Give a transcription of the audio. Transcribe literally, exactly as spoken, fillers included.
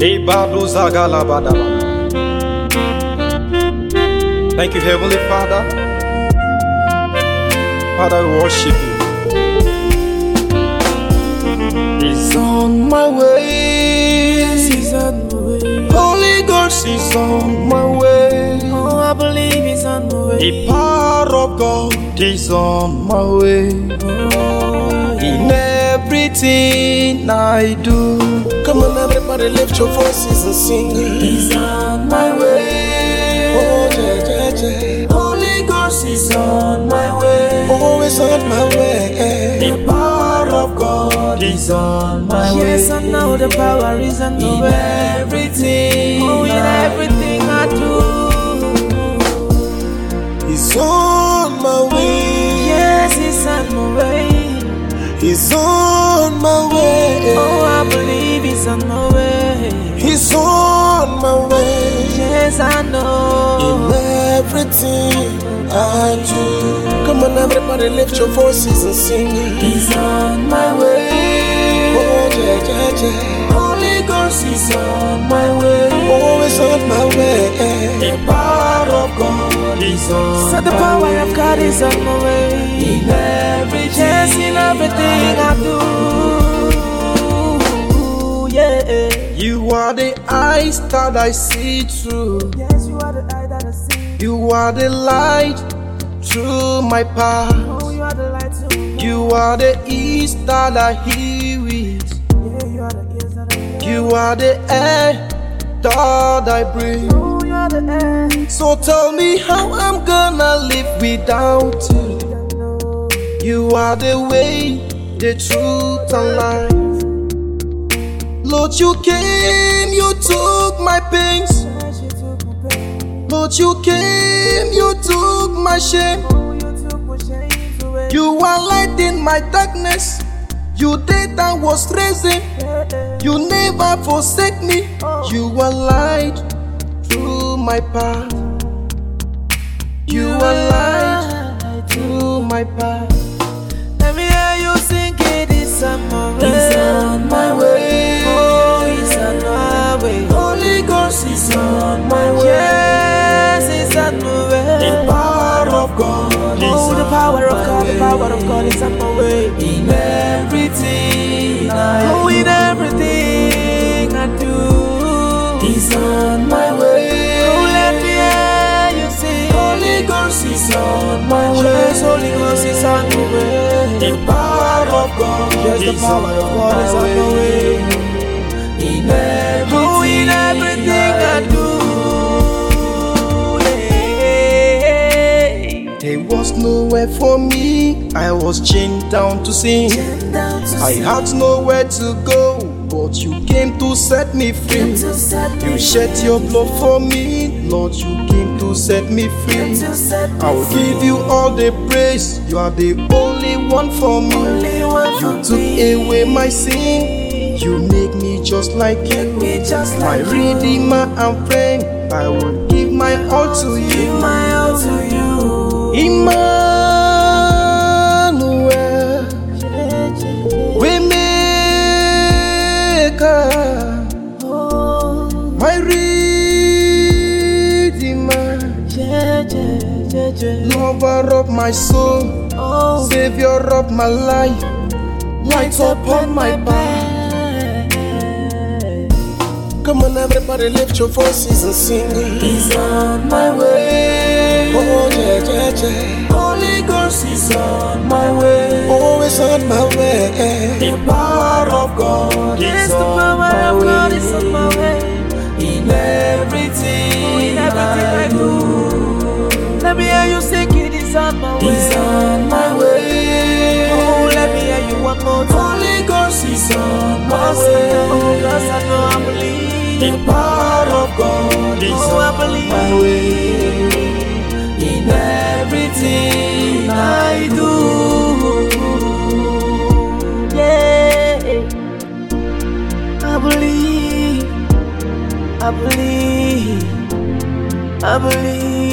Thank you, Heavenly Father. Father, we worship you. He's on my way. Yes, he's on the way. Holy Ghost is on my way. Oh, I believe he's on the way. The power of God is on my way. Oh, In everything I do. Come on, everybody, lift your voices and sing. he's on my way. Oh, yeah, yeah, yeah. Holy Ghost is on my way. Always on my way. The power of God is on my way. Yes, I know the power is on the In way. everything Oh, in I everything I do. He's on my way. Yes, he's on my way. He's on my way. Oh, I believe he's on my way. He's on my way. Yes, I know. In everything I do. Come on, everybody, lift your voices and sing. He's on my way. Oh, yeah, yeah, yeah. Holy Ghost is on my way. Always on my way. The power of God is on So the my power way. of God is on my way. In everything Yes, in everything I do. Yeah. You are the eyes that I see through. Yes, you are the eye that I see. You are the light through my path. Oh, you are the light too. You are the ears that I hear with. Yeah, you are the ears that I hear. You are the air that I breathe. Oh, you are the air. So tell me how I'm gonna live without you. You are the way, the truth and life. Lord, you came, you took my pains. Yes, you took my pain. Lord, you came, you took my shame. Oh, you took my chains away. You are light in my darkness. You did and was raising. Yeah, yeah. You never forsake me. You are light through my path. You are light through my path. Let me hear you sing it. It's on my way. He's on my way. Oh, he's on my way. Holy Ghost is on my way. Yes, he's on my way. The power of God is Oh, the on power of my God, the way. power of God is on my way. In everything I Oh, in do. everything I do. He's on my way. Oh, let me hear you sing. Holy Ghost is on my way. Yes, Holy Ghost is on my way. The power of God Yes, the is power of God is on my way. In everything, Oh, in everything I do. Yeah. there was nowhere for me. I was chained down to sin. I had nowhere to go, but you came to set me free. You shed your blood for me, Lord. You came to set me free. I will give you all the praise. You are the only one for me. You took away my sin. You make me just like you. My Redeemer and friend. I will give my all to you. My all to you. Emmanuel, Waymaker, Oh, my Redeemer, yeah, yeah, yeah, yeah. lover of my soul, Oh, Savior of my life, light upon my path. Come on, everybody, lift your voices and sing. he's on my way. Oh, yeah, yeah, yeah. Holy Ghost is on my way. Always on my way. The power of God Yes, is the on power my of God is way. on my way. In everything, In everything I do. Let me hear you sing it. It's on my way. He's on my way. Oh, let me hear you one more time. Holy Ghost is on my Cause I way. know, cause I know, I believe. The power of God is Oh, I on believe. my way. In everything I do. Yeah, I believe, I believe, I believe.